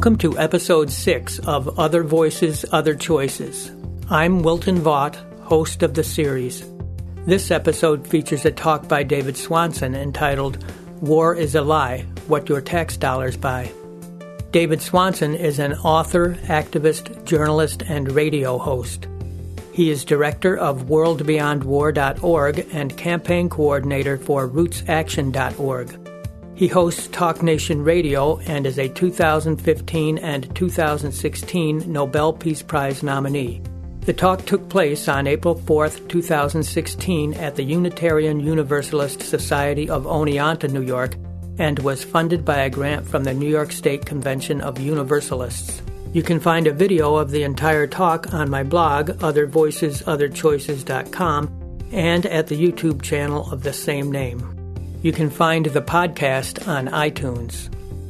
Welcome to Episode 6 of Other Voices, Other Choices. I'm Wilton Vaught, host of the series. This episode features a talk by David Swanson entitled, War is a Lie, What Your Tax Dollars Buy. David Swanson is an author, activist, journalist, and radio host. He is director of worldbeyondwar.org and campaign coordinator for rootsaction.org. He hosts Talk Nation Radio and is a 2015 and 2016 Nobel Peace Prize nominee. The talk took place on April 4, 2016 at the Unitarian Universalist Society of Oneonta, New York, and was funded by a grant from the New York State Convention of Universalists. You can find a video of the entire talk on my blog, othervoicesotherchoices.com, and at the YouTube channel of the same name. You can find the podcast on iTunes.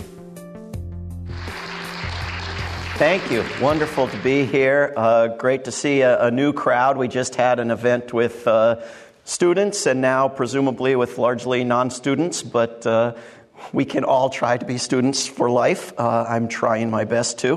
Thank you. Wonderful to be here. Great to see a new crowd. We just had an event with students and now presumably with largely non-students, but we can all try to be students for life. I'm trying my best to.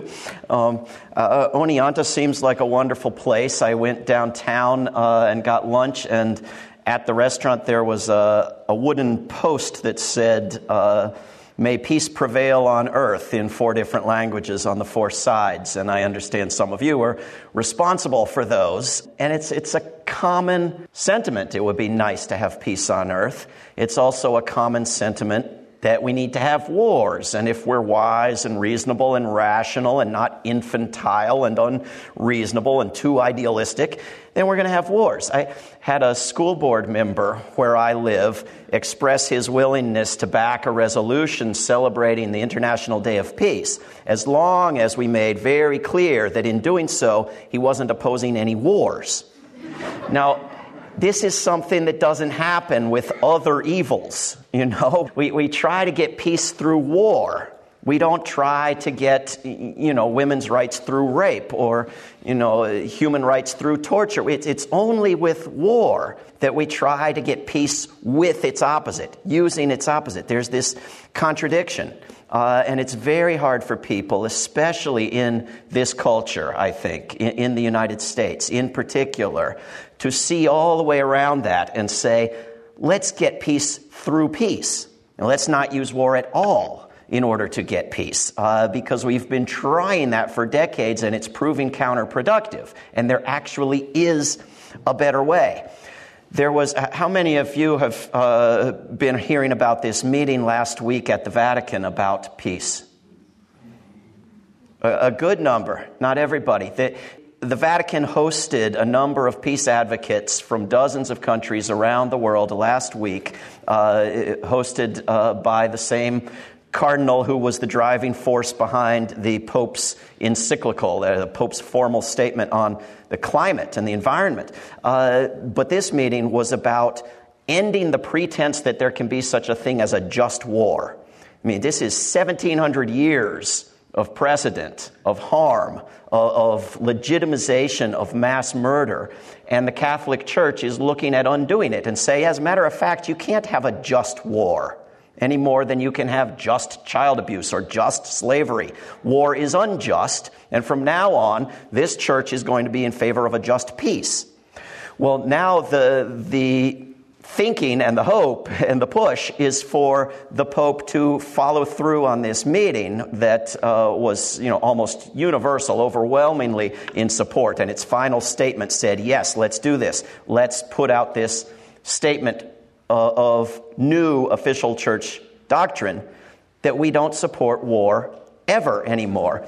Oneonta seems like a wonderful place. I went downtown and got lunch, and at the restaurant there was a wooden post that said, "May peace prevail on earth," in 4 different languages on the 4 sides. And I understand some of you are responsible for those. And it's a common sentiment. It would be nice to have peace on earth. It's also a common sentiment that we need to have wars. And if we're wise and reasonable and rational and not infantile and unreasonable and too idealistic, then we're going to have wars. I had a school board member where I live express his willingness to back a resolution celebrating the International Day of Peace, as long as we made very clear that in doing so, he wasn't opposing any wars. Now, this is something that doesn't happen with other evils, you know. We try to get peace through war. We don't try to get, women's rights through rape or, human rights through torture. It's only with war that we try to get peace with its opposite, using its opposite. There's this contradiction. And it's very hard for people, especially in this culture, I think, in the United States in particular, to see all the way around that and say, let's get peace through peace. And let's not use war at all in order to get peace, because we've been trying that for decades and it's proving counterproductive. And there actually is a better way. There was, how many of you have been hearing about this meeting last week at the Vatican about peace? A good number, not everybody. The Vatican hosted a number of peace advocates from dozens of countries around the world last week, hosted by the same cardinal who was the driving force behind the Pope's encyclical, the Pope's formal statement on the climate and the environment. But this meeting was about ending the pretense that there can be such a thing as a just war. I mean, this is 1,700 years of precedent, of harm, of legitimization of mass murder. And the Catholic Church is looking at undoing it and say, as a matter of fact, you can't have a just war any more than you can have just child abuse or just slavery. War is unjust, and from now on, this church is going to be in favor of a just peace. Well, now the thinking and the hope and the push is for the Pope to follow through on this meeting that was, almost universal, overwhelmingly in support. And its final statement said, yes, let's do this. Let's put out this statement of new official church doctrine that we don't support war ever anymore.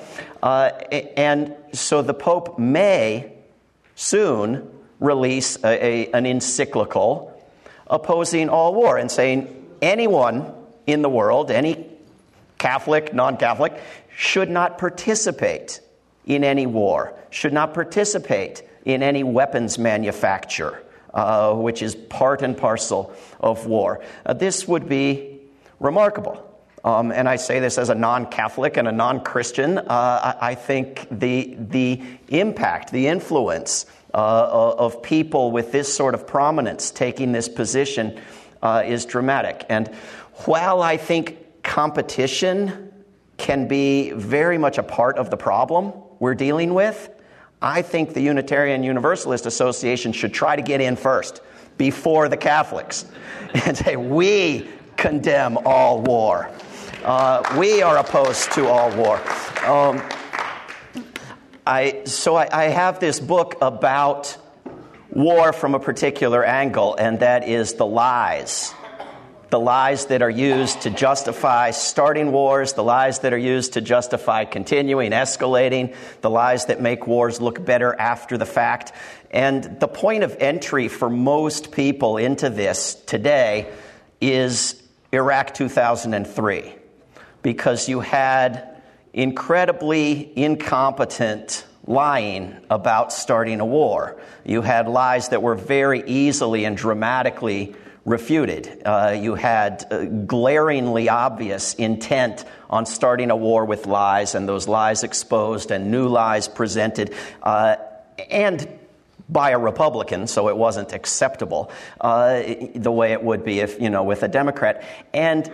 And so the Pope may soon release an encyclical opposing all war and saying anyone in the world, any Catholic, non-Catholic, should not participate in any war, should not participate in any weapons manufacture, which is part and parcel of war. This would be remarkable. And I say this as a non-Catholic and a non-Christian. I think the impact, the influence of people with this sort of prominence taking this position is dramatic. And while I think competition can be very much a part of the problem we're dealing with, I think the Unitarian Universalist Association should try to get in first, before the Catholics, and say, we condemn all war. We are opposed to all war. I have this book about war from a particular angle, and that is the lies. The lies that are used to justify starting wars, the lies that are used to justify continuing, escalating, the lies that make wars look better after the fact. And the point of entry for most people into this today is Iraq 2003, because you had incredibly incompetent lying about starting a war. You had lies that were very easily and dramatically refuted. You had glaringly obvious intent on starting a war with lies, and those lies exposed and new lies presented, and by a Republican, so it wasn't acceptable the way it would be if, with a Democrat. And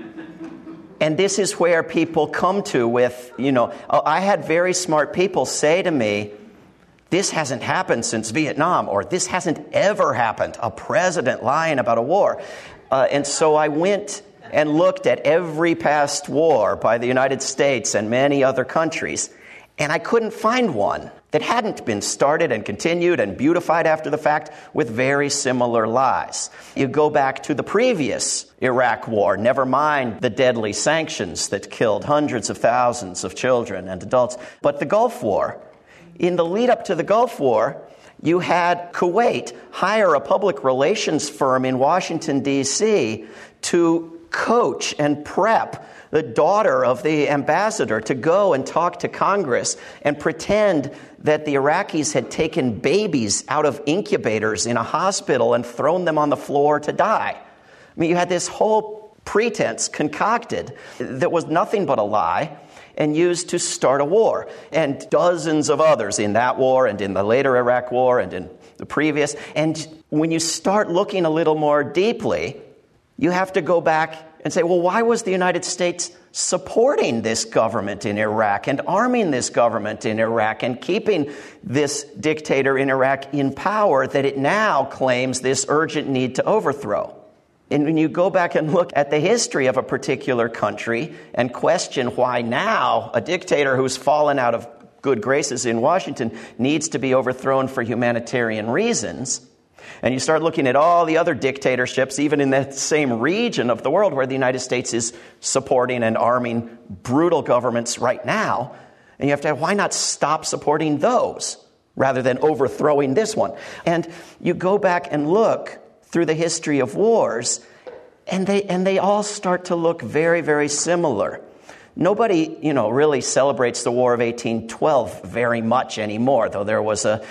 this is where people come to with, I had very smart people say to me, this hasn't happened since Vietnam, or this hasn't ever happened, a president lying about a war. And so I went and looked at every past war by the United States and many other countries, and I couldn't find one that hadn't been started and continued and beautified after the fact with very similar lies. You go back to the previous Iraq war, never mind the deadly sanctions that killed hundreds of thousands of children and adults, but the Gulf War. In the lead up to the Gulf War, you had Kuwait hire a public relations firm in Washington, D.C. to coach and prep the daughter of the ambassador to go and talk to Congress and pretend that the Iraqis had taken babies out of incubators in a hospital and thrown them on the floor to die. I mean, you had this whole pretense concocted that was nothing but a lie and used to start a war. And dozens of others in that war and in the later Iraq war and in the previous. And when you start looking a little more deeply, you have to go back and say, well, why was the United States supporting this government in Iraq and arming this government in Iraq and keeping this dictator in Iraq in power that it now claims this urgent need to overthrow? And when you go back and look at the history of a particular country and question why now a dictator who's fallen out of good graces in Washington needs to be overthrown for humanitarian reasons, and you start looking at all the other dictatorships, even in that same region of the world where the United States is supporting and arming brutal governments right now, and you have to ask, why not stop supporting those rather than overthrowing this one? And you go back and look through the history of wars, and they all start to look very, very similar. Nobody, really celebrates the War of 1812 very much anymore, though there was an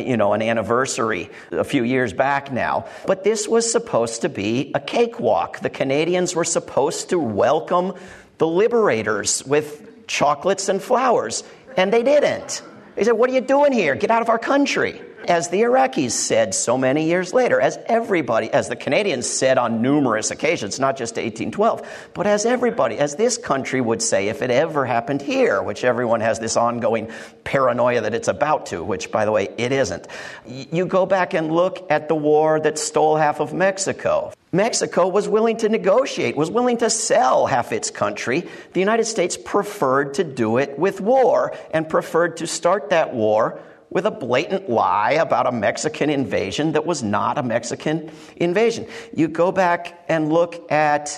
anniversary a few years back now. But this was supposed to be a cakewalk. The Canadians were supposed to welcome the liberators with chocolates and flowers, and they didn't. They said, "What are you doing here? Get out of our country." As the Iraqis said so many years later, as the Canadians said on numerous occasions, not just 1812, but as this country would say if it ever happened here, which everyone has this ongoing paranoia that it's about to, which, by the way, it isn't. You go back and look at the war that stole half of Mexico. Mexico was willing to negotiate, was willing to sell half its country. The United States preferred to do it with war and preferred to start that war with a blatant lie about a Mexican invasion that was not a Mexican invasion. You go back and look at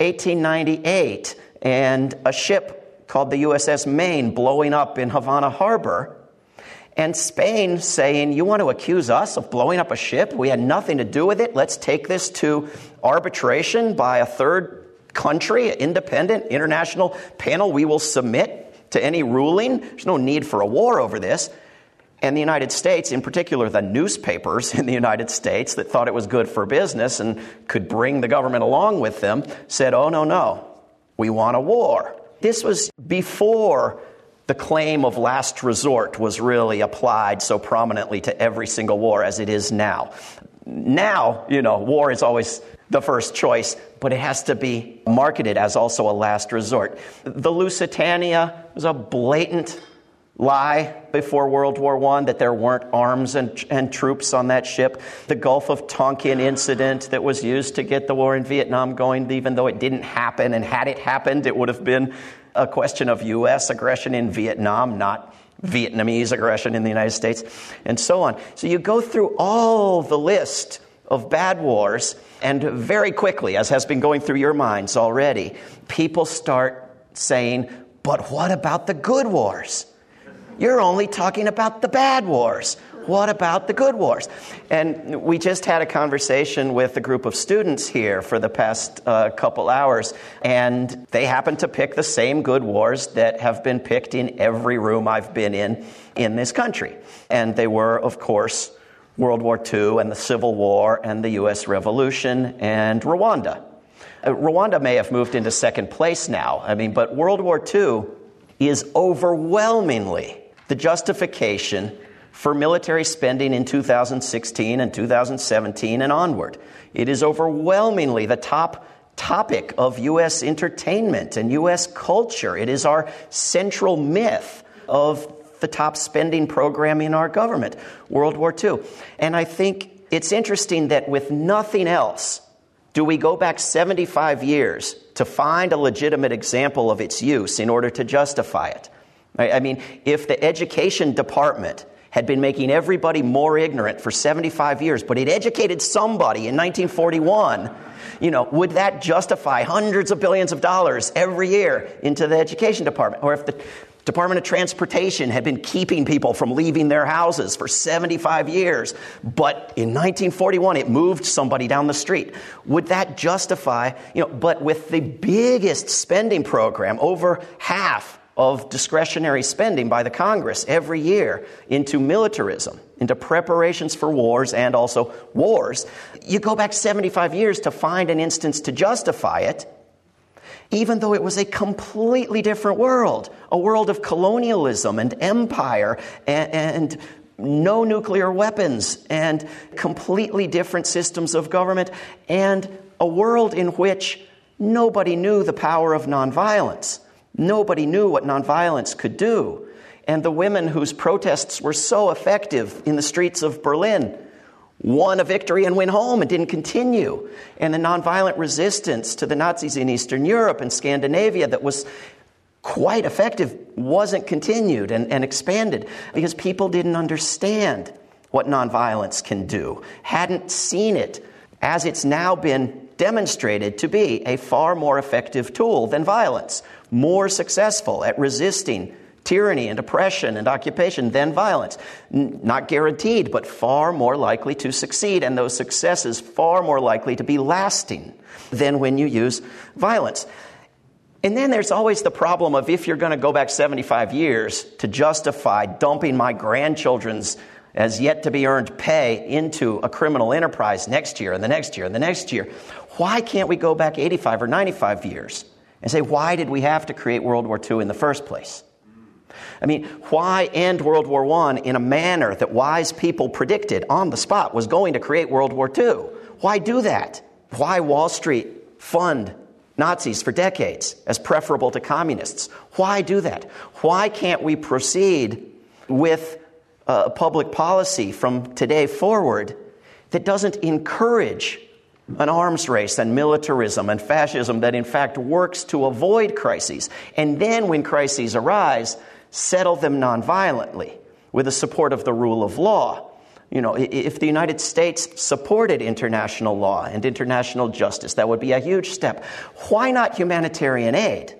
1898 and a ship called the USS Maine blowing up in Havana Harbor, and Spain saying, you want to accuse us of blowing up a ship? We had nothing to do with it. Let's take this to arbitration by a third country, an independent international panel. We will submit to any ruling. There's no need for a war over this. And the United States, in particular the newspapers in the United States that thought it was good for business and could bring the government along with them, said, oh, no, we want a war. This was before the claim of last resort was really applied so prominently to every single war as it is now. Now, war is always the first choice, but it has to be marketed as also a last resort. The Lusitania was a blatant lie before World War I that there weren't arms and troops on that ship. The Gulf of Tonkin incident that was used to get the war in Vietnam going, even though it didn't happen, and had it happened, it would have been a question of U.S. aggression in Vietnam, not Vietnamese aggression in the United States, and so on. So you go through all the list of bad wars, and very quickly, as has been going through your minds already, people start saying, but what about the good wars? You're only talking about the bad wars. What about the good wars? And we just had a conversation with a group of students here for the past couple hours, and they happened to pick the same good wars that have been picked in every room I've been in this country. And they were, of course, World War II and the Civil War and the U.S. Revolution and Rwanda. Rwanda may have moved into second place now, but World War II is overwhelmingly the justification for military spending in 2016 and 2017 and onward. It is overwhelmingly the top topic of U.S. entertainment and U.S. culture. It is our central myth of the top spending program in our government, World War II. And I think it's interesting that with nothing else do we go back 75 years to find a legitimate example of its use in order to justify it. If the education department had been making everybody more ignorant for 75 years, but it educated somebody in 1941, would that justify hundreds of billions of dollars every year into the education department? Or if the Department of Transportation had been keeping people from leaving their houses for 75 years, but in 1941 it moved somebody down the street. Would that justify, but with the biggest spending program, over half of discretionary spending by the Congress every year into militarism, into preparations for wars and also wars, you go back 75 years to find an instance to justify it, even though it was a completely different world, a world of colonialism and empire and no nuclear weapons and completely different systems of government, and a world in which nobody knew the power of nonviolence. Nobody knew what nonviolence could do. And the women whose protests were so effective in the streets of Berlin won a victory and went home and didn't continue. And the nonviolent resistance to the Nazis in Eastern Europe and Scandinavia that was quite effective wasn't continued and expanded because people didn't understand what nonviolence can do, hadn't seen it as it's now been demonstrated to be a far more effective tool than violence, more successful at resisting tyranny and oppression and occupation than violence. Not guaranteed, but far more likely to succeed, and those successes far more likely to be lasting than when you use violence. And then there's always the problem of if you're going to go back 75 years to justify dumping my grandchildren's as yet to be earned pay into a criminal enterprise next year and the next year and the next year, why can't we go back 85 or 95 years and say, why did we have to create World War II in the first place? Why end World War I in a manner that wise people predicted on the spot was going to create World War II? Why do that? Why Wall Street fund Nazis for decades as preferable to communists? Why do that? Why can't we proceed with public policy from today forward that doesn't encourage an arms race and militarism and fascism that in fact works to avoid crises, and then when crises arise, settle them nonviolently with the support of the rule of law? If the United States supported international law and international justice, that would be a huge step. Why not humanitarian aid?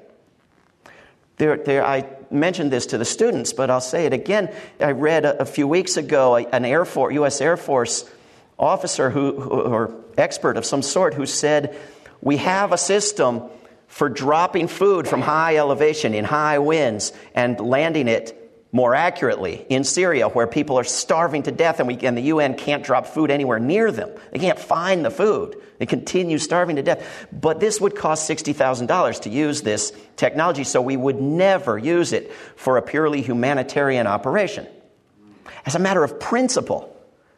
I mentioned this to the students, but I'll say it again. I read a few weeks ago an U.S. Air Force officer or expert of some sort who said, we have a system for dropping food from high elevation in high winds and landing it more accurately in Syria, where people are starving to death and the UN can't drop food anywhere near them. They can't find the food. They continue starving to death. But this would cost $60,000 to use this technology, so we would never use it for a purely humanitarian operation. As a matter of principle,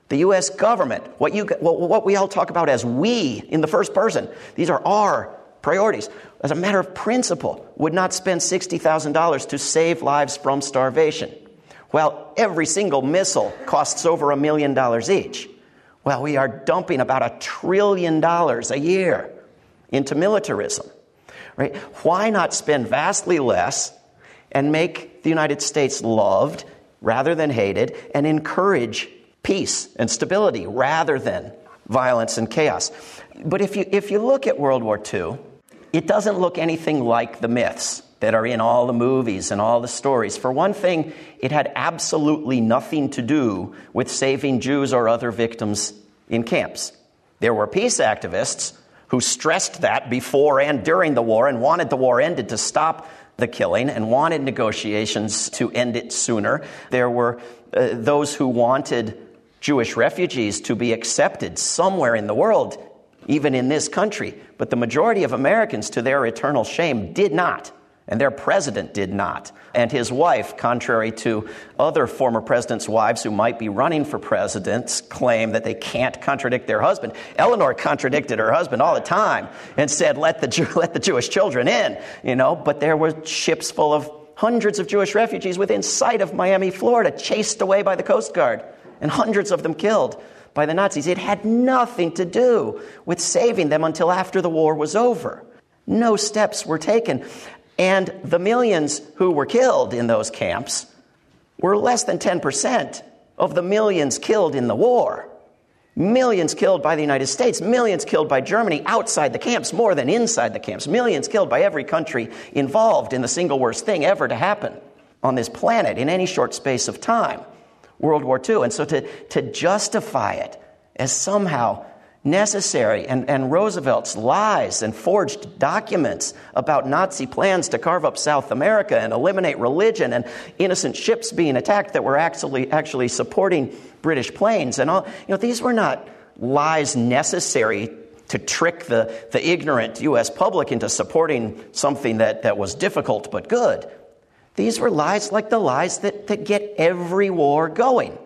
The U.S. government, what we all talk about as we in the first person, these are our priorities, as a matter of principle, would not spend $60,000 to save lives from starvation. Well, every single missile costs over $1 million each. Well, we are dumping about $1 trillion a year into militarism. Right? Why not spend vastly less and make the United States loved rather than hated, and encourage peace and stability rather than violence and chaos? But if you look at World War II, it doesn't look anything like the myths that are in all the movies and all the stories. For one thing, it had absolutely nothing to do with saving Jews or other victims in camps. There were peace activists who stressed that before and during the war and wanted the war ended to stop the killing and wanted negotiations to end it sooner. There were those who wanted Jewish refugees to be accepted somewhere in the world, even in this country. But the majority of Americans, to their eternal shame, did not. And their president did not. And his wife, contrary to other former presidents' wives who might be running for presidents, claim that they can't contradict their husband. Eleanor contradicted her husband all the time and said, let the Jewish children in, But there were ships full of hundreds of Jewish refugees within sight of Miami, Florida, chased away by the Coast Guard, and hundreds of them killed by the Nazis. It had nothing to do with saving them until after the war was over. No steps were taken. And the millions who were killed in those camps were less than 10% of the millions killed in the war. Millions killed by the United States, millions killed by Germany outside the camps, more than inside the camps. Millions killed by every country involved in the single worst thing ever to happen on this planet in any short space of time, World War II. And so to justify it as somehow necessary, and Roosevelt's lies and forged documents about Nazi plans to carve up South America and eliminate religion, and innocent ships being attacked that were actually supporting British planes and all, these were not lies necessary to trick the ignorant U.S. public into supporting something that was difficult but good. These were lies like the lies that get every war going.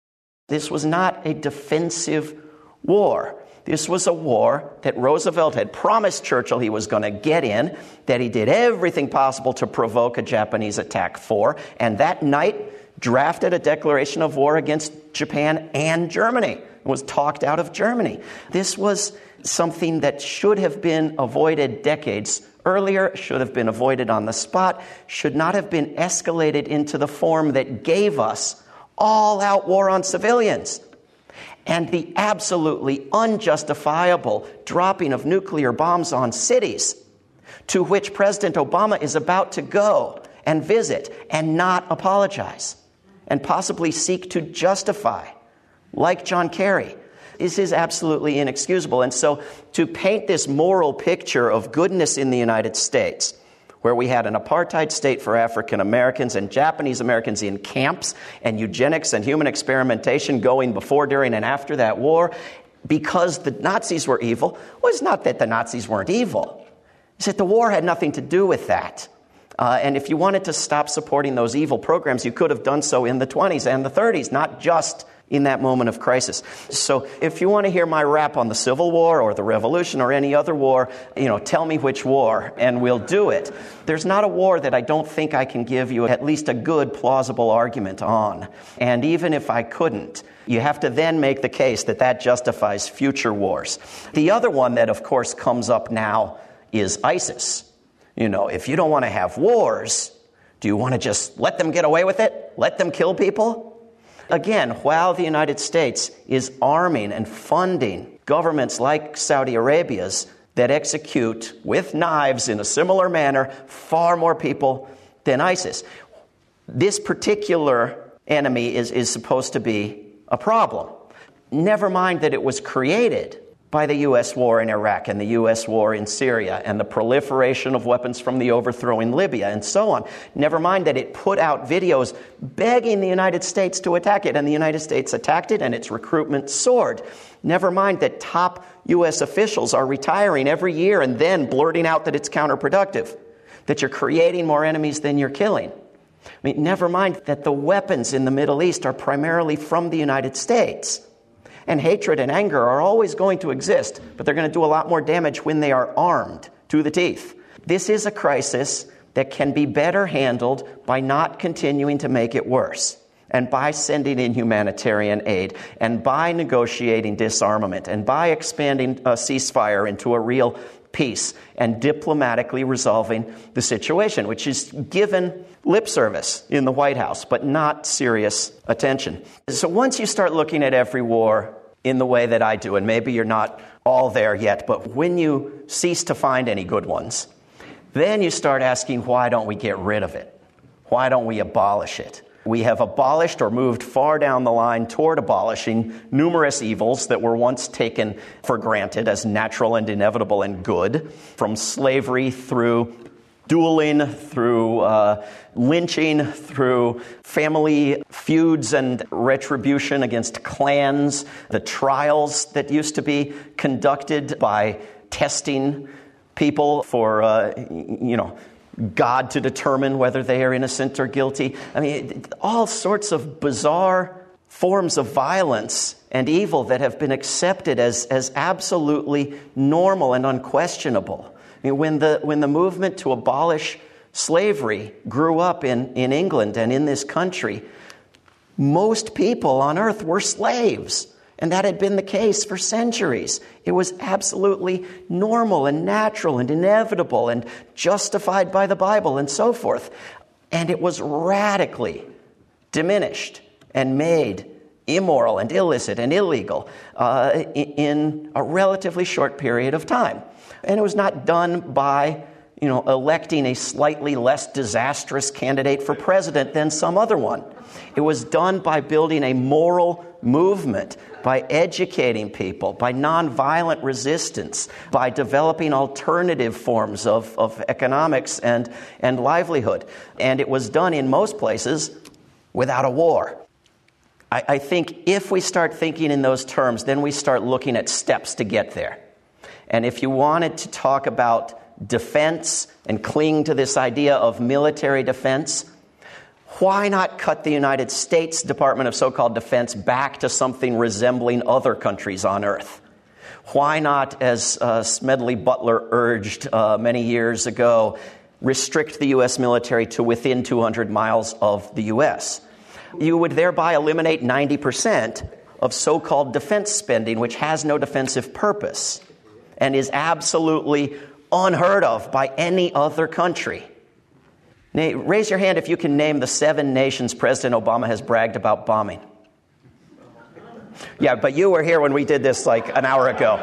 This was not a defensive war. This was a war that Roosevelt had promised Churchill he was going to get in, that he did everything possible to provoke a Japanese attack for, and that night drafted a declaration of war against Japan and Germany. It was talked out of Germany. This was something that should have been avoided decades earlier, should have been avoided on the spot, should not have been escalated into the form that gave us all-out war on civilians and the absolutely unjustifiable dropping of nuclear bombs on cities, to which President Obama is about to go and visit and not apologize and possibly seek to justify, like John Kerry. This is absolutely inexcusable. And so to paint this moral picture of goodness in the United States, where we had an apartheid state for African Americans and Japanese Americans in camps, and eugenics and human experimentation going before, during, and after that war, because the Nazis were evil, was not that the Nazis weren't evil. It's that the war had nothing to do with that. And if you wanted to stop supporting those evil programs, you could have done so in the 20s and the 30s, not just in that moment of crisis. So if you want to hear my rap on the Civil War or the Revolution or any other war, tell me which war and we'll do it. There's not a war that I don't think I can give you at least a good, plausible argument on. And even if I couldn't, you have to then make the case that justifies future wars. The other one that, of course, comes up now is ISIS. If you don't want to have wars, do you want to just let them get away with it? Let them kill people? Again, while the United States is arming and funding governments like Saudi Arabia's that execute with knives in a similar manner far more people than ISIS, this particular enemy is supposed to be a problem. Never mind that it was created by the U.S. war in Iraq and the U.S. war in Syria and the proliferation of weapons from the overthrow in Libya and so on. Never mind that it put out videos begging the United States to attack it, and the United States attacked it and its recruitment soared. Never mind that top U.S. officials are retiring every year and then blurting out that it's counterproductive, that you're creating more enemies than you're killing. Never mind that the weapons in the Middle East are primarily from the United States. and hatred and anger are always going to exist, but they're going to do a lot more damage when they are armed to the teeth. This is a crisis that can be better handled by not continuing to make it worse, and by sending in humanitarian aid, and by negotiating disarmament, and by expanding a ceasefire into a real peace, and diplomatically resolving the situation, which is given lip service in the White House, but not serious attention. So once you start looking at every war in the way that I do, and maybe you're not all there yet, but when you cease to find any good ones, then you start asking, why don't we get rid of it? Why don't we abolish it? We have abolished or moved far down the line toward abolishing numerous evils that were once taken for granted as natural and inevitable and good, from slavery through dueling, through lynching, through family feuds and retribution against clans, the trials that used to be conducted by testing people for, God to determine whether they are innocent or guilty. I mean, all sorts of bizarre forms of violence and evil that have been accepted as absolutely normal and unquestionable. I mean, when the movement to abolish slavery grew up in England and in this country, most people on earth were slaves. And that had been the case for centuries. It was absolutely normal and natural and inevitable and justified by the Bible and so forth. And it was radically diminished and made immoral and illicit and illegal in a relatively short period of time. And it was not done by electing a slightly less disastrous candidate for president than some other one. It was done by building a moral movement, by educating people, by nonviolent resistance, by developing alternative forms of economics and livelihood. And it was done in most places without a war. I think if we start thinking in those terms, then we start looking at steps to get there. And if you wanted to talk about defense and cling to this idea of military defense, why not cut the United States Department of so-called defense back to something resembling other countries on earth? Why not, as Smedley Butler urged many years ago, restrict the U.S. military to within 200 miles of the U.S.? You would thereby eliminate 90% of so-called defense spending, which has no defensive purpose and is absolutely unheard of by any other country. Raise your hand if you can name the 7 nations President Obama has bragged about bombing. Yeah, but you were here when we did this like an hour ago.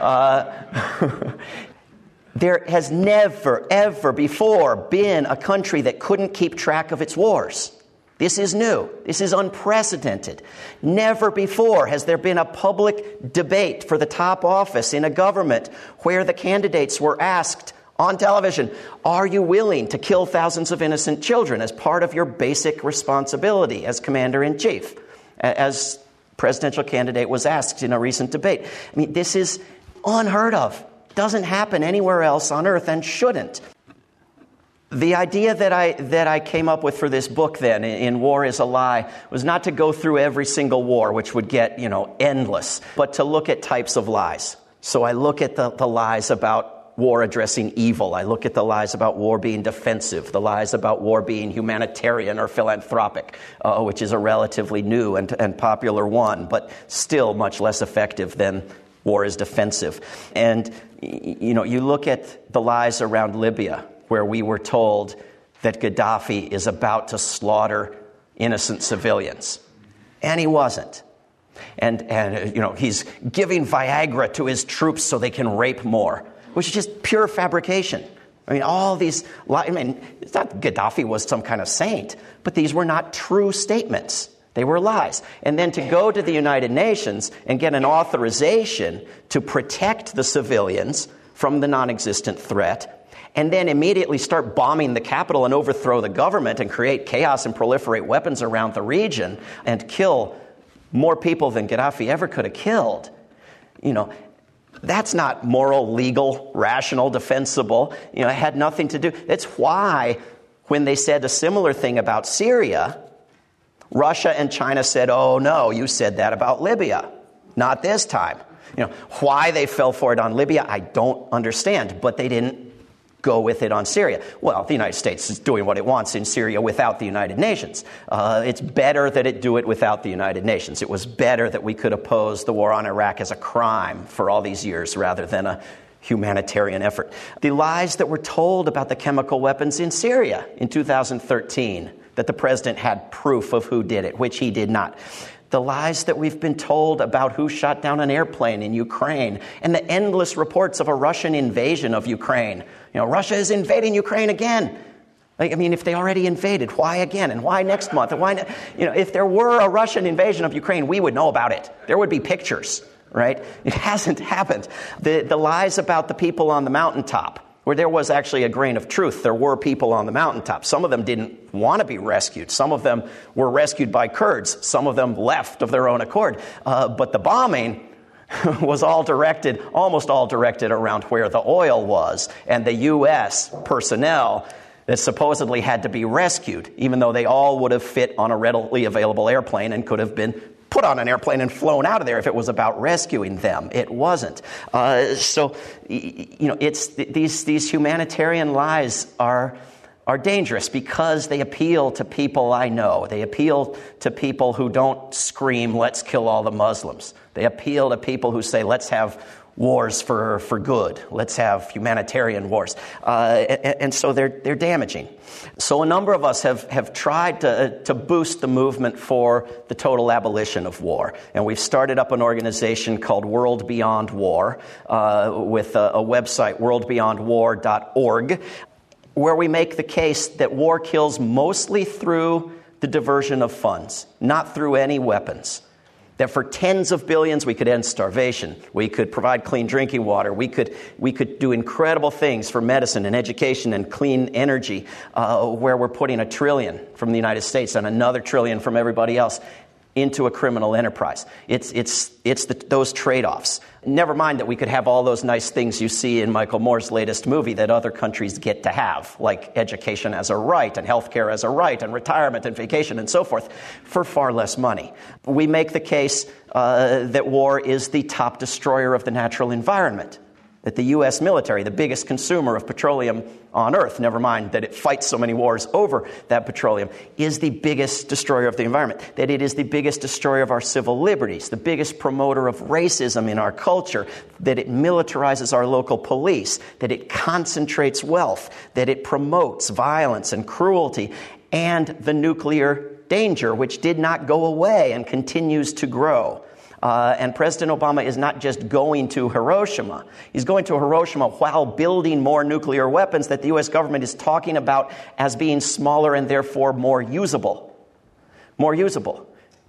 There has never, ever before been a country that couldn't keep track of its wars. This is new. This is unprecedented. Never before has there been a public debate for the top office in a government where the candidates were asked on television, are you willing to kill thousands of innocent children as part of your basic responsibility as commander-in-chief? As presidential candidate was asked in a recent debate. I mean, this is unheard of. Doesn't happen anywhere else on earth and shouldn't. The idea that I came up with for this book then, in War is a Lie, was not to go through every single war, which would get, endless, but to look at types of lies. So I look at the lies about war addressing evil. I look at the lies about war being defensive, the lies about war being humanitarian or philanthropic, which is a relatively new and popular one, but still much less effective than war is defensive. And, you look at the lies around Libya, where we were told that Gaddafi is about to slaughter innocent civilians. And he wasn't. And he's giving Viagra to his troops so they can rape more, which is just pure fabrication. I mean, all these lies, it's not Gaddafi was some kind of saint, but these were not true statements. They were lies. And then to go to the United Nations and get an authorization to protect the civilians from the non-existent threat, and then immediately start bombing the capital and overthrow the government and create chaos and proliferate weapons around the region and kill more people than Gaddafi ever could have killed. That's not moral, legal, rational, defensible. It had nothing to do. That's why when they said a similar thing about Syria, Russia and China said, oh no, you said that about Libya. Not this time. Why they fell for it on Libya, I don't understand, but they didn't go with it on Syria. Well, the United States is doing what it wants in Syria without the United Nations. It's better that it do it without the United Nations. It was better that we could oppose the war on Iraq as a crime for all these years rather than a humanitarian effort. The lies that were told about the chemical weapons in Syria in 2013, that the president had proof of who did it, which he did not. The lies that we've been told about who shot down an airplane in Ukraine, and the endless reports of a Russian invasion of Ukraine. Russia is invading Ukraine again. If they already invaded, why again? And why next month? And why? If there were a Russian invasion of Ukraine, we would know about it. There would be pictures, right? It hasn't happened. The lies about the people on the mountaintop, where there was actually a grain of truth. There were people on the mountaintop. Some of them didn't want to be rescued. Some of them were rescued by Kurds. Some of them left of their own accord. But the bombing was almost all directed around where the oil was, and the U.S. personnel that supposedly had to be rescued, even though they all would have fit on a readily available airplane and could have been put on an airplane and flown out of there if it was about rescuing them. It wasn't. It's these humanitarian lies are dangerous because they appeal to people I know. They appeal to people who don't scream, "Let's kill all the Muslims." They appeal to people who say, "Let's have wars for good. Let's have humanitarian wars." And so they're damaging. So a number of us have tried to boost the movement for the total abolition of war. And we've started up an organization called World Beyond War with a website, worldbeyondwar.org, where we make the case that war kills mostly through the diversion of funds, not through any weapons. That for tens of billions, we could end starvation. We could provide clean drinking water. We could do incredible things for medicine and education and clean energy, where we're putting $1 trillion from the United States and another $1 trillion from everybody else into a criminal enterprise. It's those trade-offs. Never mind that we could have all those nice things you see in Michael Moore's latest movie that other countries get to have, like education as a right and healthcare as a right and retirement and vacation and so forth, for far less money. We make the case that war is the top destroyer of the natural environment. That the U.S. military, the biggest consumer of petroleum on Earth, never mind that it fights so many wars over that petroleum, is the biggest destroyer of the environment. That it is the biggest destroyer of our civil liberties, the biggest promoter of racism in our culture, that it militarizes our local police, that it concentrates wealth, that it promotes violence and cruelty, and the nuclear danger, which did not go away and continues to grow. And President Obama is not just going to Hiroshima. He's going to Hiroshima while building more nuclear weapons that the U.S. government is talking about as being smaller and therefore more usable. More usable.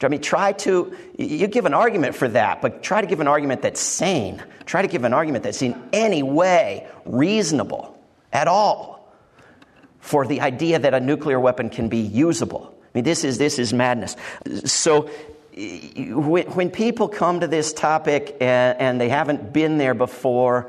You give an argument for that, but try to give an argument that's sane. Try to give an argument that's in any way reasonable at all for the idea that a nuclear weapon can be usable. This is madness. So when people come to this topic and they haven't been there before,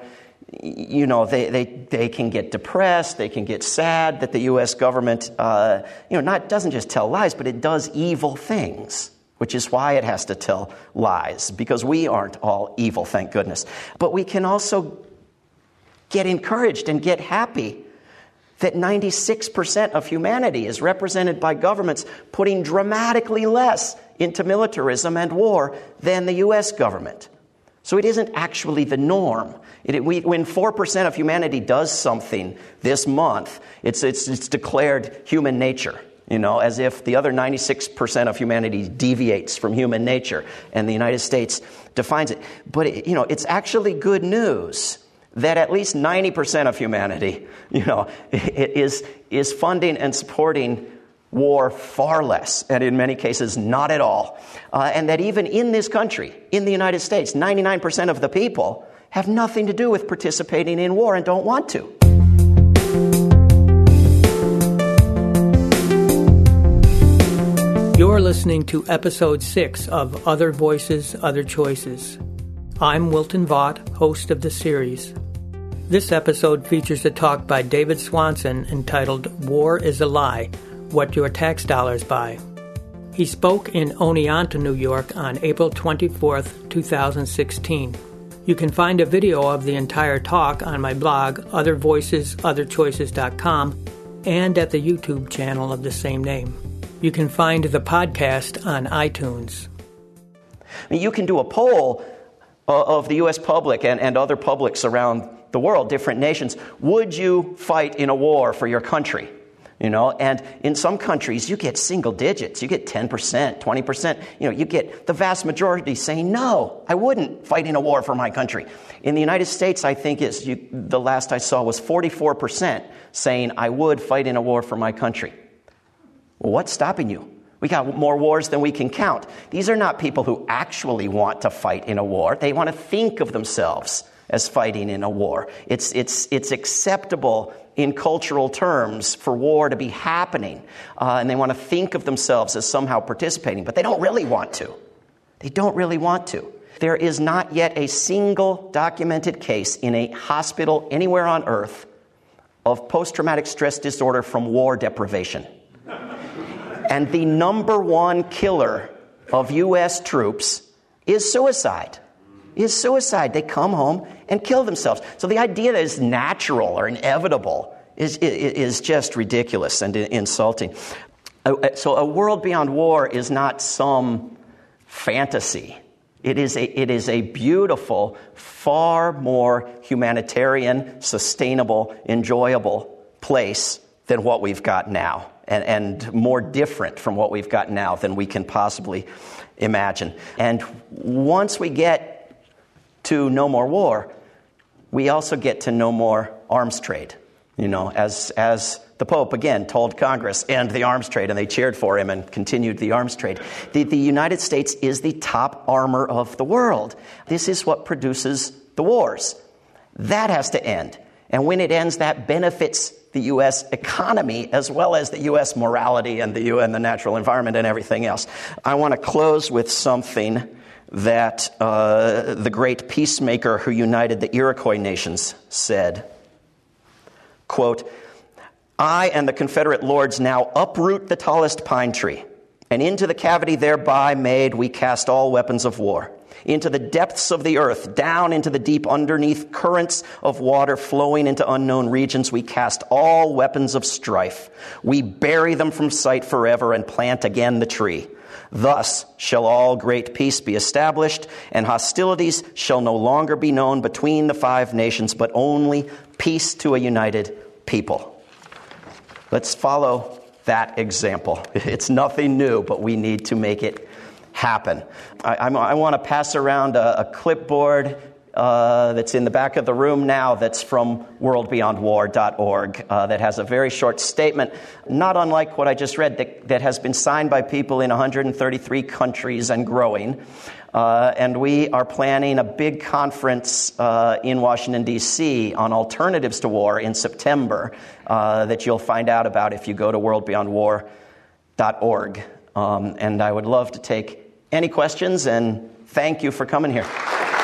they can get depressed, they can get sad that the U.S. government, doesn't just tell lies, but it does evil things, which is why it has to tell lies, because we aren't all evil, thank goodness. But we can also get encouraged and get happy that 96% of humanity is represented by governments putting dramatically less into militarism and war than the U.S. government. So it isn't actually the norm. When 4% of humanity does something this month, it's declared human nature, as if the other 96% of humanity deviates from human nature, and the United States defines it. But it's actually good news that at least 90% of humanity, is funding and supporting war far less, and in many cases not at all. And that even in this country, in the United States, 99% of the people have nothing to do with participating in war and don't want to. You're listening to Episode 6 of Other Voices, Other Choices. I'm Wilton Vaught, host of the series. This episode features a talk by David Swanson entitled War is a Lie, What Your Tax Dollars Buy. He spoke in Oneonta, New York on April 24, 2016. You can find a video of the entire talk on my blog, othervoicesotherchoices.com, and at the YouTube channel of the same name. You can find the podcast on iTunes. You can do a poll of the U.S. public and other publics around the world, different nations. Would you fight in a war for your country? And in some countries, you get single digits. You get 10%, 20%. You get the vast majority saying, no, I wouldn't fight in a war for my country. In the United States, I think the last I saw was 44% saying, I would fight in a war for my country. Well, what's stopping you? We got more wars than we can count. These are not people who actually want to fight in a war. They want to think of themselves as fighting in a war. It's acceptable in cultural terms for war to be happening, and they want to think of themselves as somehow participating, but they don't really want to. They don't really want to. There is not yet a single documented case in a hospital anywhere on earth of post-traumatic stress disorder from war deprivation. And the number one killer of U.S. troops is suicide. They come home and kill themselves. So the idea that it's natural or inevitable is just ridiculous and insulting. So a world beyond war is not some fantasy. It is a beautiful, far more humanitarian, sustainable, enjoyable place than what we've got now, and more different from what we've got now than we can possibly imagine. And once we get to no more war, we also get to no more arms trade. As the Pope, again, told Congress, end the arms trade, and they cheered for him and continued the arms trade. The United States is the top armor of the world. This is what produces the wars. That has to end. And when it ends, that benefits the U.S. economy as well as the U.S. morality and the natural environment and everything else. I want to close with something that the great peacemaker who united the Iroquois nations said, quote, I and the Confederate lords now uproot the tallest pine tree, and into the cavity thereby made we cast all weapons of war. Into the depths of the earth, down into the deep underneath currents of water flowing into unknown regions, we cast all weapons of strife. We bury them from sight forever and plant again the tree. Thus shall all great peace be established, and hostilities shall no longer be known between the five nations, but only peace to a united people. Let's follow that example. It's nothing new, but we need to make it happen. I want to pass around a clipboard that's in the back of the room now that's from worldbeyondwar.org that has a very short statement, not unlike what I just read, that has been signed by people in 133 countries and growing. And we are planning a big conference in Washington, D.C. on alternatives to war in September that you'll find out about if you go to worldbeyondwar.org. And I would love to take any questions, and thank you for coming here.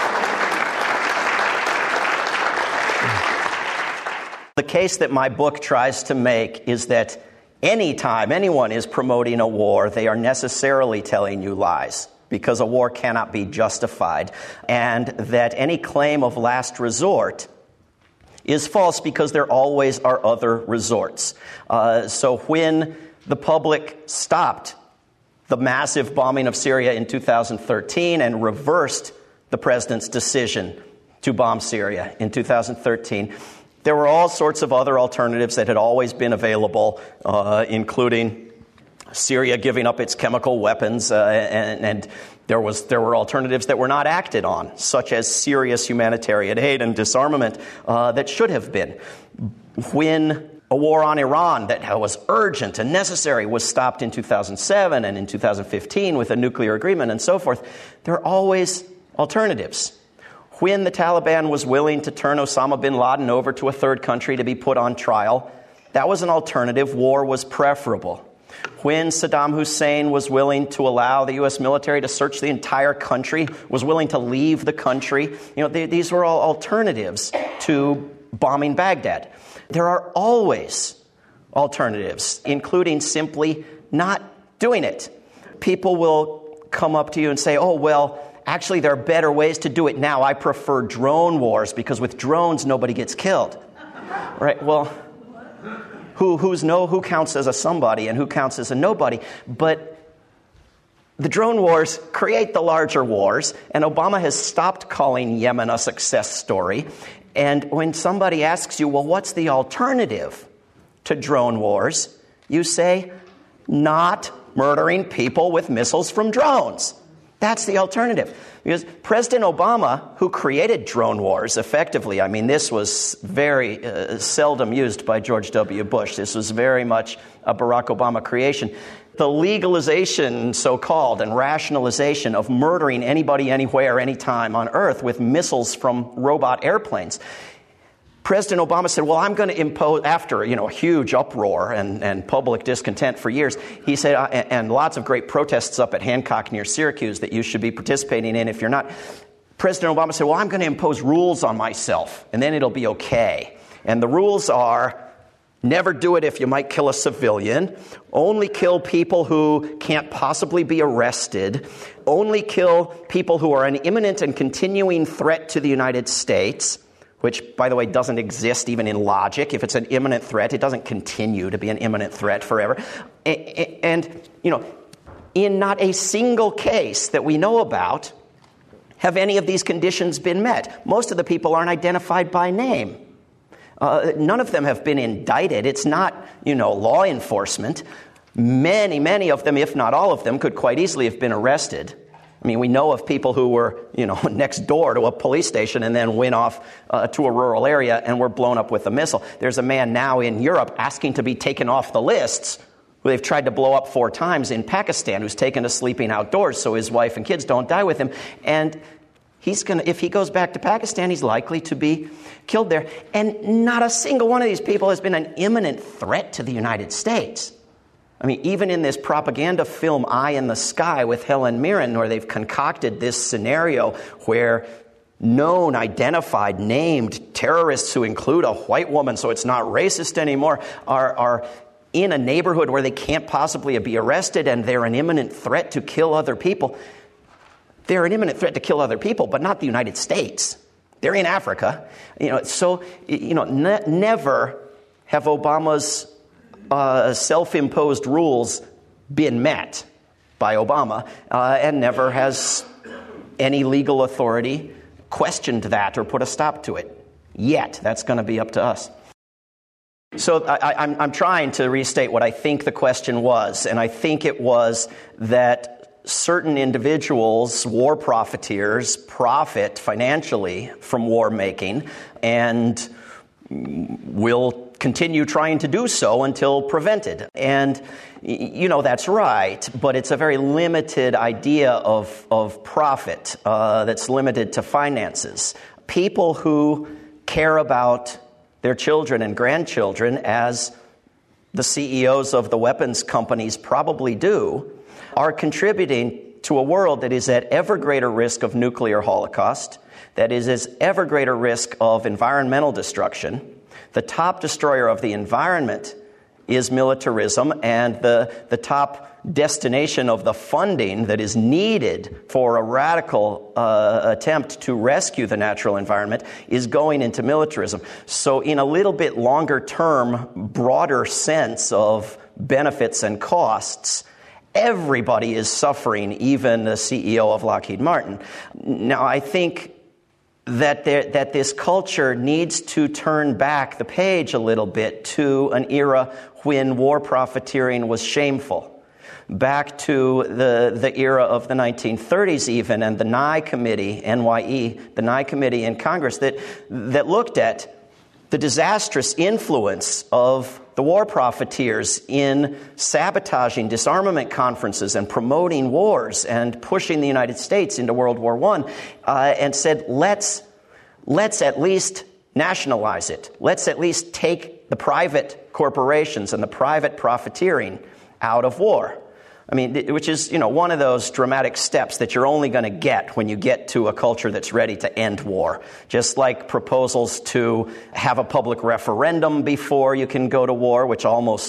The case that my book tries to make is that anytime anyone is promoting a war, they are necessarily telling you lies, because a war cannot be justified, and that any claim of last resort is false because there always are other resorts. So when the public stopped the massive bombing of Syria in 2013 and reversed the president's decision to bomb Syria in 2013, there were all sorts of other alternatives that had always been available, including Syria giving up its chemical weapons, and there were alternatives that were not acted on, such as serious humanitarian aid and disarmament that should have been. When a war on Iran that was urgent and necessary was stopped in 2007 and in 2015 with a nuclear agreement and so forth, there are always alternatives. When the Taliban was willing to turn Osama bin Laden over to a third country to be put on trial, that was an alternative. War was preferable. When Saddam Hussein was willing to allow the U.S. military to search the entire country, was willing to leave the country, these were all alternatives to bombing Baghdad. There are always alternatives, including simply not doing it. people will come up to you and say, oh, well, actually, there are better ways to do it now. I prefer drone wars because with drones, nobody gets killed. Right? Well, who counts as a somebody and who counts as a nobody? But the drone wars create the larger wars, and Obama has stopped calling Yemen a success story. And when somebody asks you, well, what's the alternative to drone wars? You say, not murdering people with missiles from drones. That's the alternative. Because President Obama, who created drone wars effectively, I mean, this was very seldom used by George W. Bush. This was very much a Barack Obama creation. The legalization, so-called, and rationalization of murdering anybody, anywhere, anytime on Earth with missiles from robot airplanes. President Obama said, well, I'm going to impose, after a huge uproar and public discontent for years, he said, and lots of great protests up at Hancock near Syracuse that you should be participating in if you're not. President Obama said, well, I'm going to impose rules on myself, and then it'll be okay. And the rules are, never do it if you might kill a civilian, only kill people who can't possibly be arrested, only kill people who are an imminent and continuing threat to the United States, which, by the way, doesn't exist even in logic. If it's an imminent threat, it doesn't continue to be an imminent threat forever. And in not a single case that we know about have any of these conditions been met. Most of the people aren't identified by name. None of them have been indicted. It's not, law enforcement. Many of them, if not all of them, could quite easily have been arrested. I mean, we know of people who were, next door to a police station and then went off to a rural area and were blown up with a missile. There's a man now in Europe asking to be taken off the lists who they've tried to blow up 4 times in Pakistan, who's taken to sleeping outdoors so his wife and kids don't die with him. And if he goes back to Pakistan, he's likely to be killed there. And not a single one of these people has been an imminent threat to the United States. I mean, even in this propaganda film, Eye in the Sky with Helen Mirren, where they've concocted this scenario where known, identified, named terrorists who include a white woman, so it's not racist anymore, are in a neighborhood where they can't possibly be arrested and they're an imminent threat to kill other people. They're an imminent threat to kill other people, but not the United States. They're in Africa. Never have Obama's self-imposed rules been met by Obama, and never has any legal authority questioned that or put a stop to it. Yet, that's going to be up to us. So I'm trying to restate what I think the question was, and I think it was that certain individuals, war profiteers, profit financially from war making and will continue trying to do so until prevented. And, that's right, but it's a very limited idea of profit that's limited to finances. People who care about their children and grandchildren, as the CEOs of the weapons companies probably do, are contributing to a world that is at ever greater risk of nuclear holocaust, that is at ever greater risk of environmental destruction. The top destroyer of the environment is militarism, and the top destination of the funding that is needed for a radical attempt to rescue the natural environment is going into militarism. So in a little bit longer term, broader sense of benefits and costs, everybody is suffering, even the CEO of Lockheed Martin. Now, I think that this culture needs to turn back the page a little bit to an era when war profiteering was shameful. Back to the era of the 1930s even, and the Nye Committee, NYE, the Nye Committee in Congress that looked at the disastrous influence of the war profiteers in sabotaging disarmament conferences and promoting wars and pushing the United States into World War I, and said, let's at least nationalize it. Let's at least take the private corporations and the private profiteering out of war. I mean, which is, one of those dramatic steps that you're only going to get when you get to a culture that's ready to end war. Just like proposals to have a public referendum before you can go to war, which almost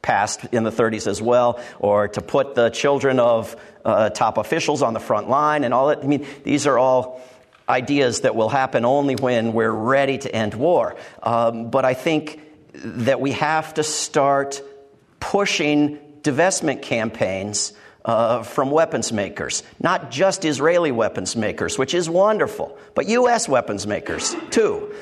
passed in the 30s as well, or to put the children of top officials on the front line and all that. I mean, these are all ideas that will happen only when we're ready to end war. But I think that we have to start pushing divestment campaigns from weapons makers, not just Israeli weapons makers, which is wonderful, but U.S. weapons makers, too.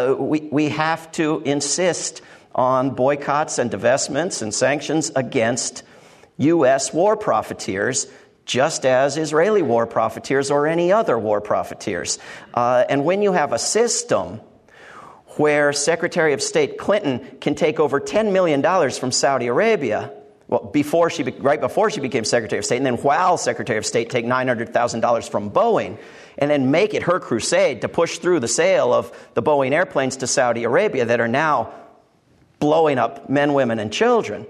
We have to insist on boycotts and divestments and sanctions against U.S. war profiteers, just as Israeli war profiteers or any other war profiteers. And when you have a system where Secretary of State Clinton can take over $10 million from Saudi Arabia, well, right before she became Secretary of State, and then while Secretary of State take $900,000 from Boeing, and then make it her crusade to push through the sale of the Boeing airplanes to Saudi Arabia that are now blowing up men, women, and children.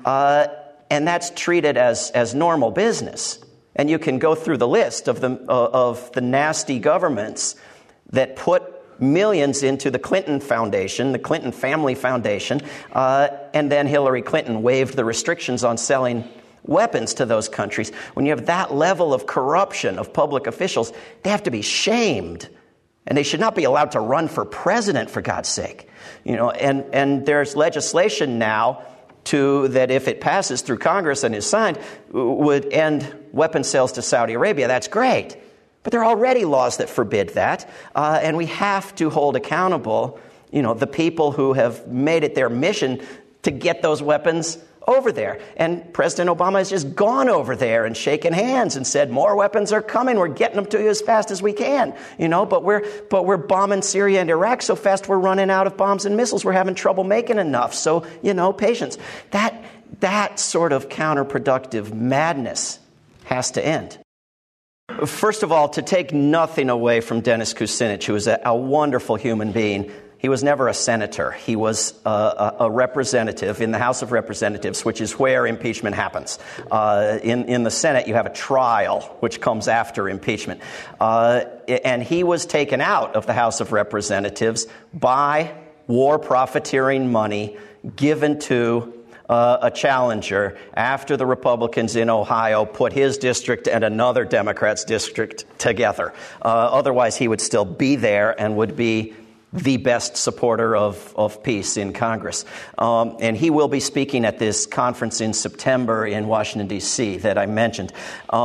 And that's treated as normal business. And you can go through the list of the nasty governments that put millions into the Clinton Foundation, the Clinton Family Foundation, and then Hillary Clinton waived the restrictions on selling weapons to those countries. When you have that level of corruption of public officials, they have to be shamed. And they should not be allowed to run for president, for God's sake. And there's legislation now that if it passes through Congress and is signed, would end weapons sales to Saudi Arabia. That's great. But there are already laws that forbid that. And we have to hold accountable, the people who have made it their mission to get those weapons over there. And President Obama has just gone over there and shaken hands and said, more weapons are coming. We're getting them to you as fast as we can. But we're bombing Syria and Iraq so fast we're running out of bombs and missiles. We're having trouble making enough. So, patience. That sort of counterproductive madness has to end. First of all, to take nothing away from Dennis Kucinich, who is a wonderful human being, he was never a senator. He was a representative in the House of Representatives, which is where impeachment happens. In the Senate, you have a trial, which comes after impeachment. And he was taken out of the House of Representatives by war profiteering money given to a challenger after the Republicans in Ohio put his district and another Democrat's district together. Otherwise, he would still be there and would be the best supporter of peace in Congress. And he will be speaking at this conference in September in Washington, D.C. that I mentioned.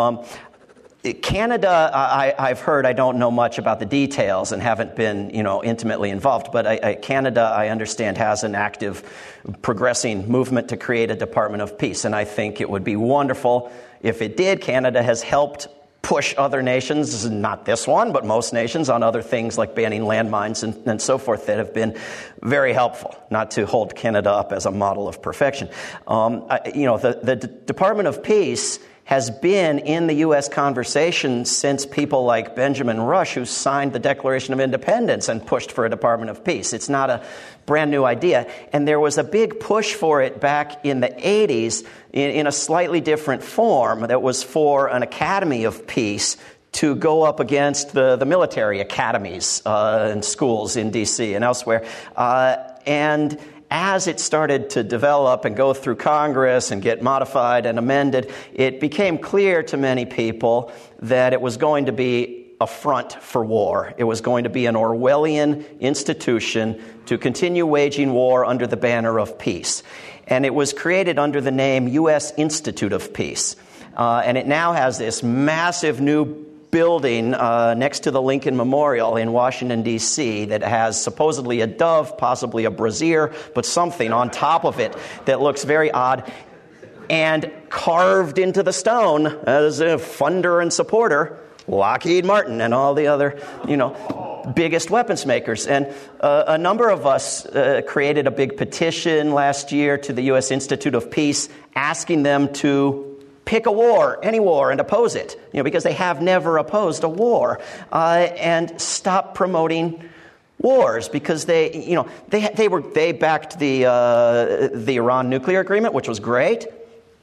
Canada, I've heard, I don't know much about the details and haven't been, intimately involved, but Canada, I understand, has an active, progressing movement to create a Department of Peace. And I think it would be wonderful if it did. Canada has helped push other nations, not this one, but most nations, on other things like banning landmines and so forth that have been very helpful, not to hold Canada up as a model of perfection. The Department of Peace has been in the U.S. conversation since people like Benjamin Rush, who signed the Declaration of Independence and pushed for a Department of Peace. It's not a brand new idea. And there was a big push for it back in the 80s in a slightly different form that was for an Academy of Peace to go up against the military academies and schools in D.C. and elsewhere. And as it started to develop and go through Congress and get modified and amended, it became clear to many people that it was going to be a front for war. It was going to be an Orwellian institution to continue waging war under the banner of peace. And it was created under the name U.S. Institute of Peace. And it now has this massive new building next to the Lincoln Memorial in Washington, D.C. that has supposedly a dove, possibly a brazier, but something on top of it that looks very odd. And carved into the stone as a funder and supporter, Lockheed Martin and all the other, biggest weapons makers. And a number of us created a big petition last year to the U.S. Institute of Peace asking them to pick a war, any war, and oppose it, because they have never opposed a war, and stop promoting wars because they backed the Iran nuclear agreement, which was great.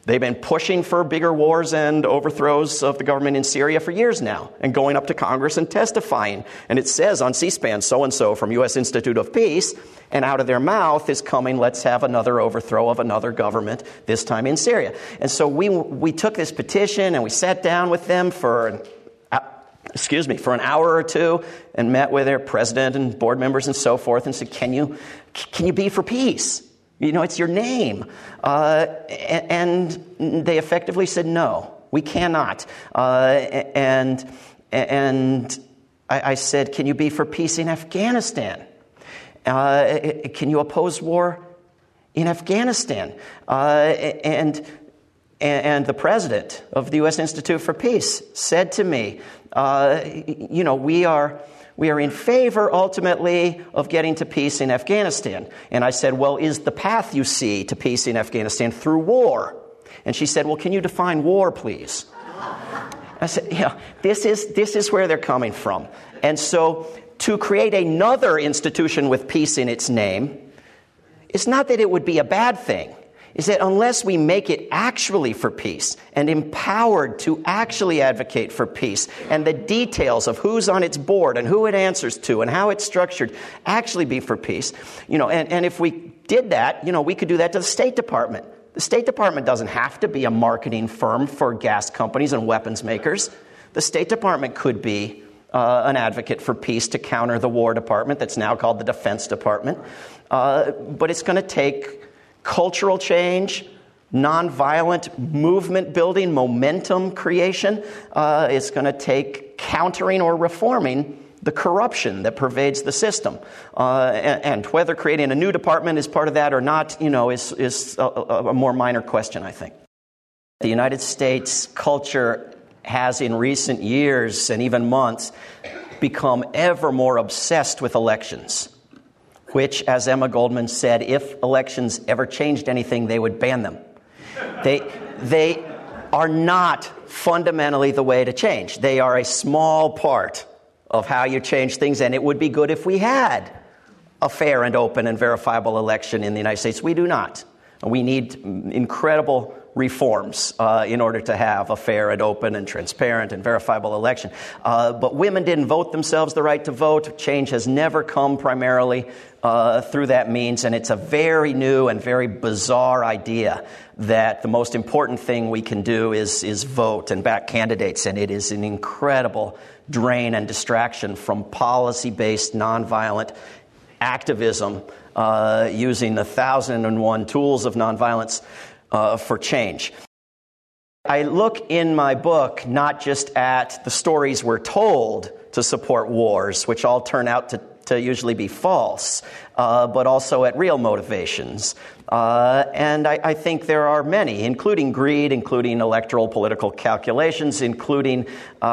They've been pushing for bigger wars and overthrows of the government in Syria for years now and going up to Congress and testifying. And it says on C-SPAN, so-and-so from U.S. Institute of Peace, and out of their mouth is coming, let's have another overthrow of another government, this time in Syria. And so we took this petition and we sat down with them for an hour or two and met with their president and board members and so forth and said, can you be for peace? You know, it's your name. And they effectively said, no, we cannot. And I said, can you be for peace in Afghanistan? Can you oppose war in Afghanistan? And the president of the U.S. Institute for Peace said to me, we are in favor, ultimately, of getting to peace in Afghanistan. And I said, well, is the path you see to peace in Afghanistan through war? And she said, well, can you define war, please? I said, yeah, this is where they're coming from. And so to create another institution with peace in its name, it's not that it would be a bad thing. Is that unless we make it actually for peace and empowered to actually advocate for peace and the details of who's on its board and who it answers to and how it's structured actually be for peace, and if we did that, we could do that to the State Department. The State Department doesn't have to be a marketing firm for gas companies and weapons makers. The State Department could be an advocate for peace to counter the War Department that's now called the Defense Department. But it's going to take cultural change, nonviolent movement building, momentum creation. It's going to take countering or reforming the corruption that pervades the system. And whether creating a new department is part of that or not, is a more minor question, I think. The United States culture has in recent years and even months become ever more obsessed with elections, which, as Emma Goldman said, if elections ever changed anything, they would ban them. They are not fundamentally the way to change. They are a small part of how you change things, and it would be good if we had a fair and open and verifiable election in the United States. We do not. We need incredible reforms in order to have a fair and open and transparent and verifiable election. But women didn't vote themselves the right to vote. Change has never come primarily through that means, and it's a very new and very bizarre idea that the most important thing we can do is vote and back candidates, and it is an incredible drain and distraction from policy-based nonviolent activism using the 1,001 tools of nonviolence for change. I look in my book not just at the stories we're told to support wars, which all turn out to usually be false, but also at real motivations. And I think there are many, including greed, including electoral political calculations, including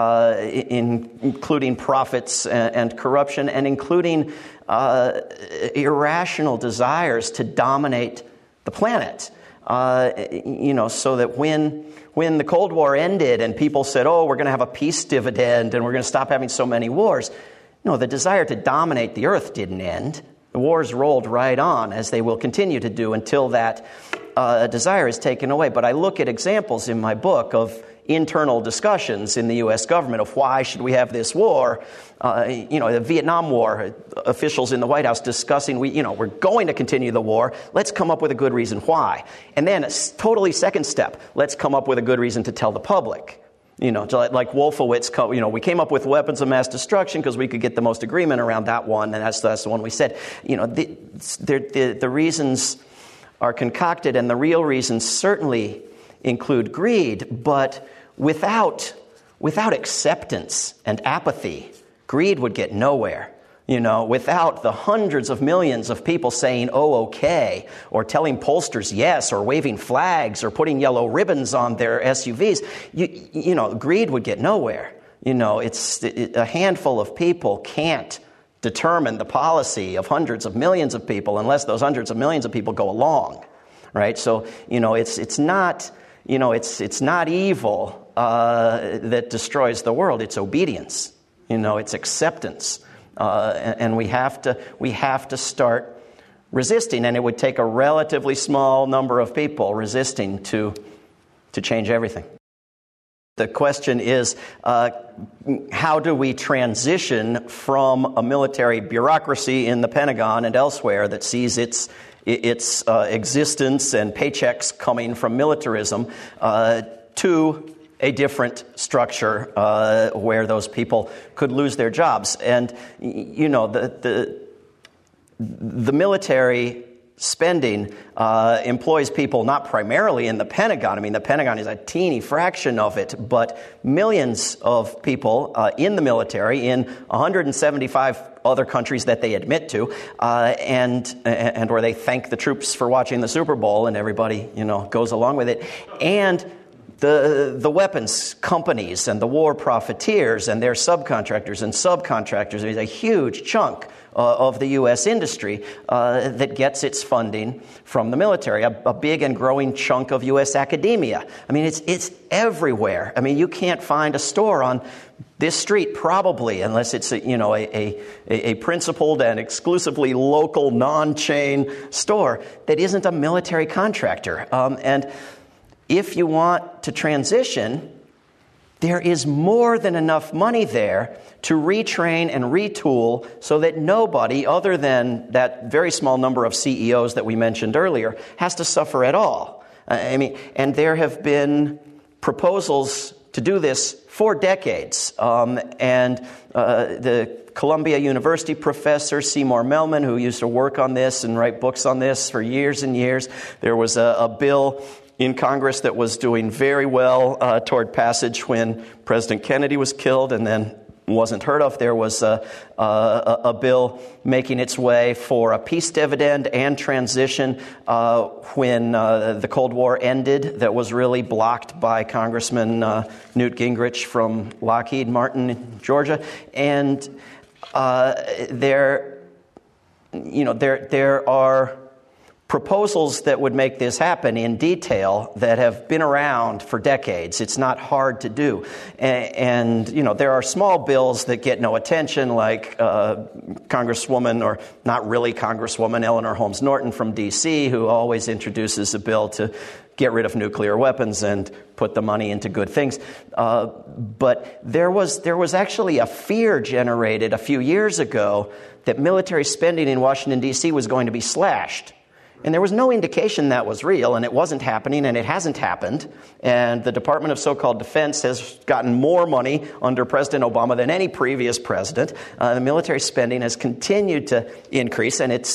profits and corruption, and including irrational desires to dominate the planet. So that when the Cold War ended and people said, oh, we're going to have a peace dividend and we're going to stop having so many wars. No, the desire to dominate the earth didn't end. The wars rolled right on, as they will continue to do until that desire is taken away. But I look at examples in my book of internal discussions in the U.S. government of why should we have this war. The Vietnam War, officials in the White House discussing, we're going to continue the war. Let's come up with a good reason why. And then a totally second step, let's come up with a good reason to tell the public. Like Wolfowitz, we came up with weapons of mass destruction because we could get the most agreement around that one, and that's the one we said. The reasons are concocted, and the real reasons certainly include greed, but without acceptance and apathy, greed would get nowhere. Without the hundreds of millions of people saying, oh, okay, or telling pollsters yes, or waving flags, or putting yellow ribbons on their SUVs, greed would get nowhere. A handful of people can't determine the policy of hundreds of millions of people unless those hundreds of millions of people go along, right? So, it's not evil that destroys the world. It's obedience. It's acceptance. And we have to start resisting, and it would take a relatively small number of people resisting to to change everything. The question is, how do we transition from a military bureaucracy in the Pentagon and elsewhere that sees its existence and paychecks coming from militarism to a different structure where those people could lose their jobs? And the military spending employs people not primarily in the Pentagon. I mean, the Pentagon is a teeny fraction of it, but millions of people in the military in 175 other countries that they admit to, and where they thank the troops for watching the Super Bowl, and everybody goes along with it, and the weapons companies and the war profiteers and their subcontractors and subcontractors. There's a huge chunk of the U.S. industry that gets its funding from the military, a big and growing chunk of U.S. academia. I mean, it's everywhere. I mean, you can't find a store on this street probably, unless it's a principled and exclusively local, non-chain store that isn't a military contractor. And if you want to transition, there is more than enough money there to retrain and retool so that nobody other than that very small number of CEOs that we mentioned earlier has to suffer at all. And there have been proposals to do this for decades. The Columbia University professor Seymour Melman, who used to work on this and write books on this for years and years, there was a bill in Congress that was doing very well toward passage when President Kennedy was killed and then wasn't heard of. There was a bill making its way for a peace dividend and transition when the Cold War ended, that was really blocked by Congressman Newt Gingrich from Lockheed Martin, Georgia. And there are proposals that would make this happen in detail that have been around for decades. It's not hard to do. And there are small bills that get no attention, like Congresswoman, or not really Congresswoman, Eleanor Holmes Norton from D.C., who always introduces a bill to get rid of nuclear weapons and put the money into good things. But there was actually a fear generated a few years ago that military spending in Washington, D.C. was going to be slashed. And there was no indication that was real, and it wasn't happening, and it hasn't happened. And the Department of So-Called Defense has gotten more money under President Obama than any previous president. The military spending has continued to increase, and it's,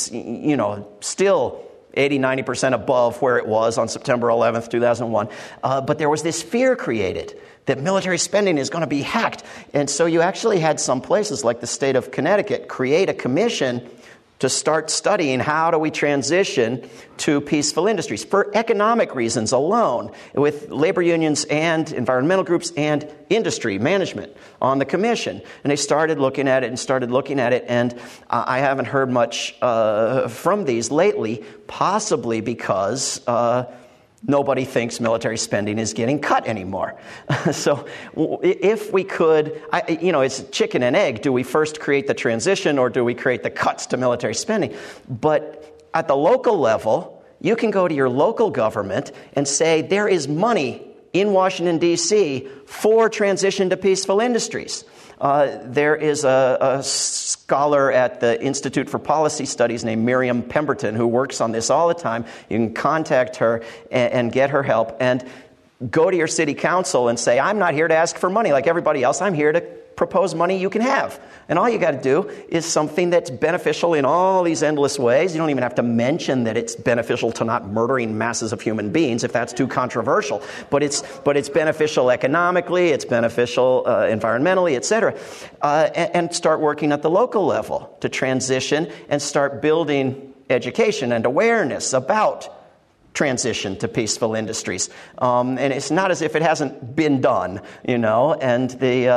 still 80-90% above where it was on September 11th, 2001. But there was this fear created that military spending is going to be hacked. And so you actually had some places like the state of Connecticut create a commission to start studying how do we transition to peaceful industries for economic reasons alone, with labor unions and environmental groups and industry management on the commission. And they started looking at it, and I haven't heard much from these lately, possibly because nobody thinks military spending is getting cut anymore. So if we could, it's chicken and egg. Do we first create the transition, or do we create the cuts to military spending? But at the local level, you can go to your local government and say there is money in Washington, D.C. for transition to peaceful industries. There is a scholar at the Institute for Policy Studies named Miriam Pemberton who works on this all the time. You can contact her and get her help, and go to your city council and say, I'm not here to ask for money like everybody else. I'm here to propose money you can have. And all you got to do is something that's beneficial in all these endless ways. You don't even have to mention that it's beneficial to not murdering masses of human beings if that's too controversial. But it's beneficial economically, it's beneficial environmentally, etc. And start working at the local level to transition and start building education and awareness about transition to peaceful industries. And it's not as if it hasn't been done, and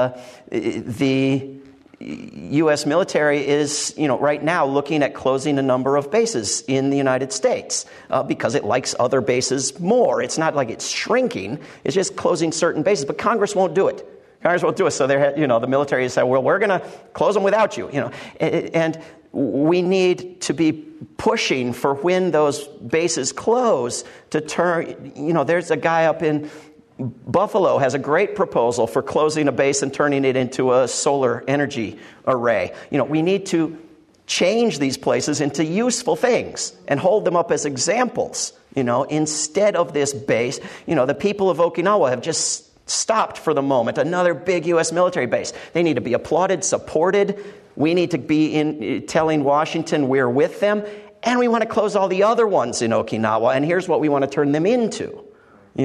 the U.S. military is, right now looking at closing a number of bases in the United States because it likes other bases more. It's not like it's shrinking. It's just closing certain bases. But Congress won't do it. So the military said, well, we're going to close them without you. And we need to be pushing for when those bases close to turn. There's a guy up in Buffalo has a great proposal for closing a base and turning it into a solar energy array. We need to change these places into useful things and hold them up as examples, instead of this base. The people of Okinawa have just stopped for the moment another big U.S. military base. They need to be applauded, supported. We need to be telling Washington we're with them, and we want to close all the other ones in Okinawa, and here's what we want to turn them into. We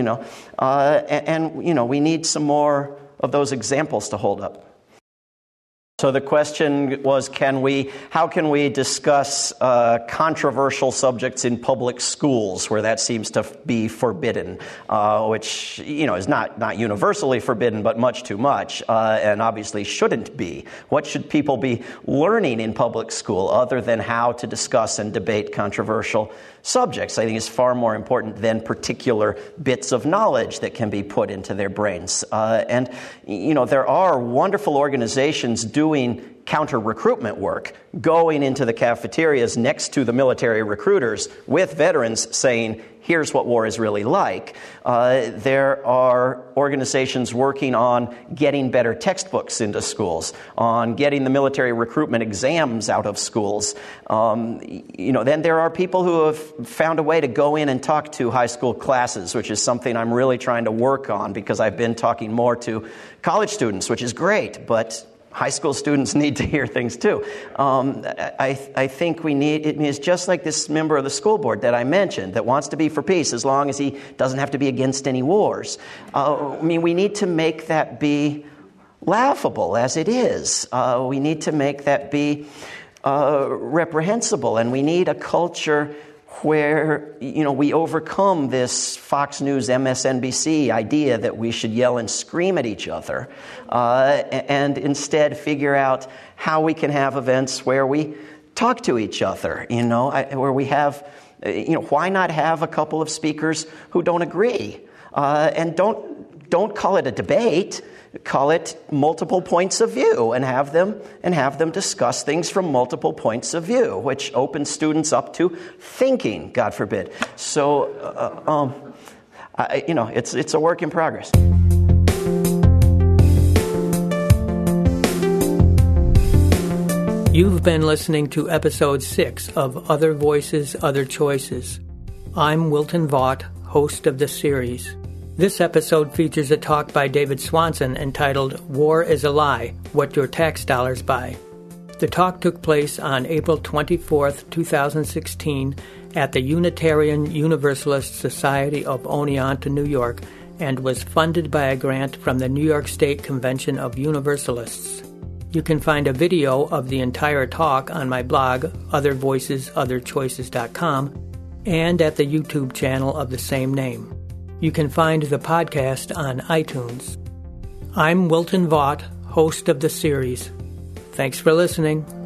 need some more of those examples to hold up. So the question was, how can we discuss controversial subjects in public schools where that seems to be forbidden, which, is not universally forbidden, but much too much, and obviously shouldn't be. What should people be learning in public school other than how to discuss and debate controversial subjects? I think is far more important than particular bits of knowledge that can be put into their brains. And there are wonderful organizations doing counter-recruitment work, going into the cafeterias next to the military recruiters with veterans saying, here's what war is really like. There are organizations working on getting better textbooks into schools, on getting the military recruitment exams out of schools. Then there are people who have found a way to go in and talk to high school classes, which is something I'm really trying to work on because I've been talking more to college students, which is great, but high school students need to hear things too. I think it is just like this member of the school board that I mentioned that wants to be for peace as long as he doesn't have to be against any wars. We need to make that be laughable as it is. We need to make that be reprehensible, and we need a culture where, we overcome this Fox News, MSNBC idea that we should yell and scream at each other, and instead figure out how we can have events where we talk to each other, where we have, why not have a couple of speakers who don't agree? And don't call it a debate. Call it multiple points of view and have them discuss things from multiple points of view, which opens students up to thinking, God forbid. So, it's a work in progress. You've been listening to episode 6 of Other Voices, Other Choices. I'm Wilton Vaught, host of the series. This episode features a talk by David Swanson entitled War is a Lie, What Your Tax Dollars Buy. The talk took place on April 24, 2016 at the Unitarian Universalist Society of Oneonta, New York, and was funded by a grant from the New York State Convention of Universalists. You can find a video of the entire talk on my blog, othervoicesotherchoices.com, and at the YouTube channel of the same name. You can find the podcast on iTunes. I'm Wilton Vaught, host of the series. Thanks for listening.